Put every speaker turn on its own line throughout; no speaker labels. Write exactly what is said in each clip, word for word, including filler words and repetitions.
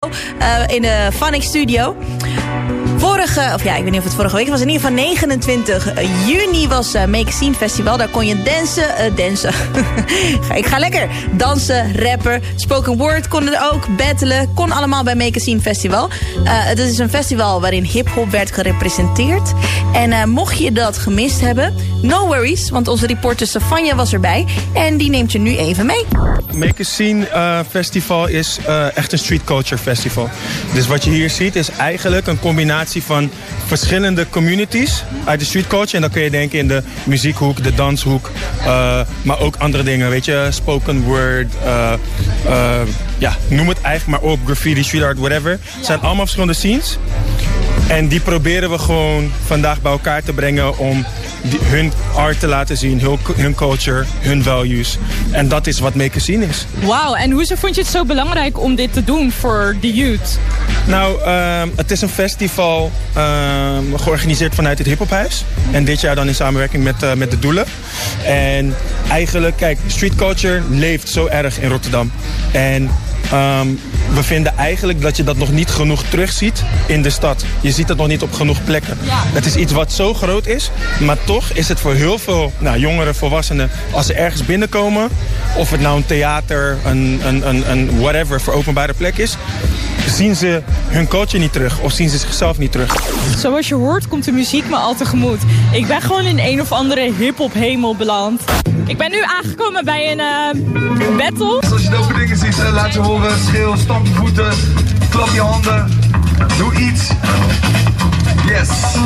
uh, in de Phonics Studio. Vorige, of ja, ik weet niet of het vorige week was. In ieder geval negenentwintig juni was uh, Make a Scene Festival. Daar kon je dansen, uh, dansen. ik ga lekker dansen, rappen, spoken word kon er ook, battelen. Kon allemaal bij Make a Scene Festival. Uh, het is een festival waarin hip-hop werd gerepresenteerd. En uh, mocht je dat gemist hebben, no worries. Want onze reporter Stefania was erbij. En die neemt je nu even mee.
Make a Scene uh, Festival is uh, echt een street culture festival. Dus wat je hier ziet is eigenlijk een combinatie van verschillende communities uit de street culture. En dan kun je denken in de muziekhoek, de danshoek, uh, maar ook andere dingen. Weet je, spoken word, uh, uh, ja, noem het eigenlijk maar op, graffiti, street art, whatever. Het zijn allemaal verschillende scenes. En die proberen we gewoon vandaag bij elkaar te brengen om die, hun art te laten zien, hun, hun culture, hun values. En dat is wat Make a Scene is.
Wauw, en hoezo vond je het zo belangrijk om dit te doen voor de youth?
Nou, uh, het is een festival uh, georganiseerd vanuit het hiphophuis. En dit jaar dan in samenwerking met, uh, met de Doelen. En eigenlijk, kijk, street culture leeft zo erg in Rotterdam. En Um, we vinden eigenlijk dat je dat nog niet genoeg terugziet in de stad. Je ziet het nog niet op genoeg plekken. Ja. Het is iets wat zo groot is, maar toch is het voor heel veel nou, jongeren, volwassenen, als ze ergens binnenkomen, of het nou een theater, een, een, een, een whatever voor openbare plek is, zien ze hun culture niet terug of zien ze zichzelf niet terug.
Zoals je hoort komt de muziek me al tegemoet. Ik ben gewoon in een of andere hip-hop hemel beland. Ik ben nu aangekomen bij een uh, battle.
Als je dope dingen ziet, laat je horen, schreeuw, stamp je voeten, klap je handen, doe iets. Yes.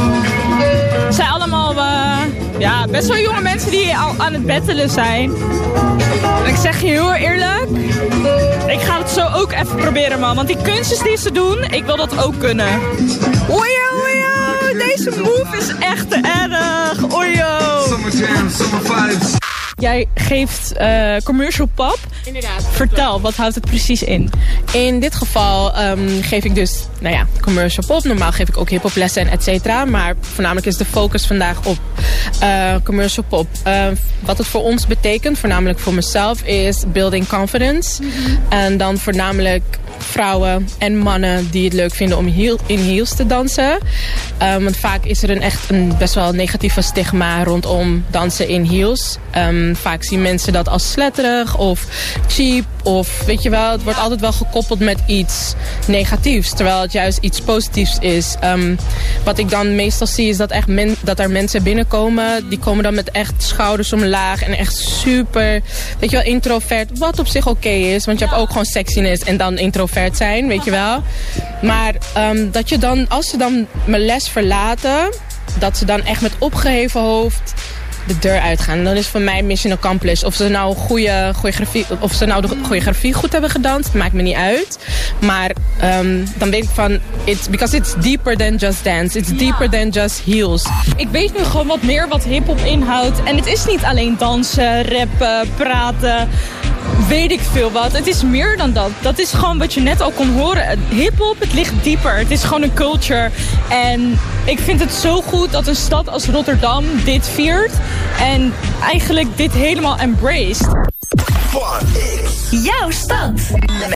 Het zijn allemaal uh, ja, best wel jonge mensen die al aan het battelen zijn. En ik zeg je heel eerlijk, ik ga het zo ook even proberen, man. Want die kunstjes die ze doen, ik wil dat ook kunnen. Ojo, ojo, deze move is echt te erg. Ojo.
Summer jam, summer vibes.
Jij geeft uh, commercial pop.
Inderdaad.
Vertel, wat houdt het precies in?
In dit geval um, geef ik dus, nou ja, commercial pop. Normaal geef ik ook hiphop lessen en et cetera. Maar voornamelijk is de focus vandaag op uh, commercial pop. Uh, wat het voor ons betekent, voornamelijk voor mezelf, is building confidence. Mm-hmm. En dan voornamelijk vrouwen en mannen die het leuk vinden om heel, in heels te dansen. Um, want vaak is er een echt een best wel negatieve stigma rondom dansen in heels. Um, vaak zien mensen dat als sletterig of cheap of weet je wel, het wordt altijd wel gekoppeld met iets negatiefs, terwijl het juist iets positiefs is. Um, wat ik dan meestal zie is dat, echt men, dat er mensen binnenkomen, die komen dan met echt schouders omlaag en echt super, weet je wel, introvert, wat op zich oké okay is, want je hebt ook gewoon sexiness en dan introvert zijn, weet je wel. Maar um, dat je dan, als ze dan mijn les verlaten, dat ze dan echt met opgeheven hoofd de deur uitgaan. Dan is voor mij mission accomplished. Of ze nou goede choreografie, of ze nou de choreografie goed hebben gedanst, maakt me niet uit. Maar um, dan weet ik van, it's because it's deeper than just dance. It's deeper than just heels.
Ik weet nu gewoon wat meer wat hiphop inhoudt. En het is niet alleen dansen, rappen, praten, weet ik veel wat. Het is meer dan dat. Dat is gewoon wat je net al kon horen. Hiphop, het ligt dieper. Het is gewoon een culture. En ik vind het zo goed dat een stad als Rotterdam dit viert. En eigenlijk dit helemaal embraced.
Jouw stad.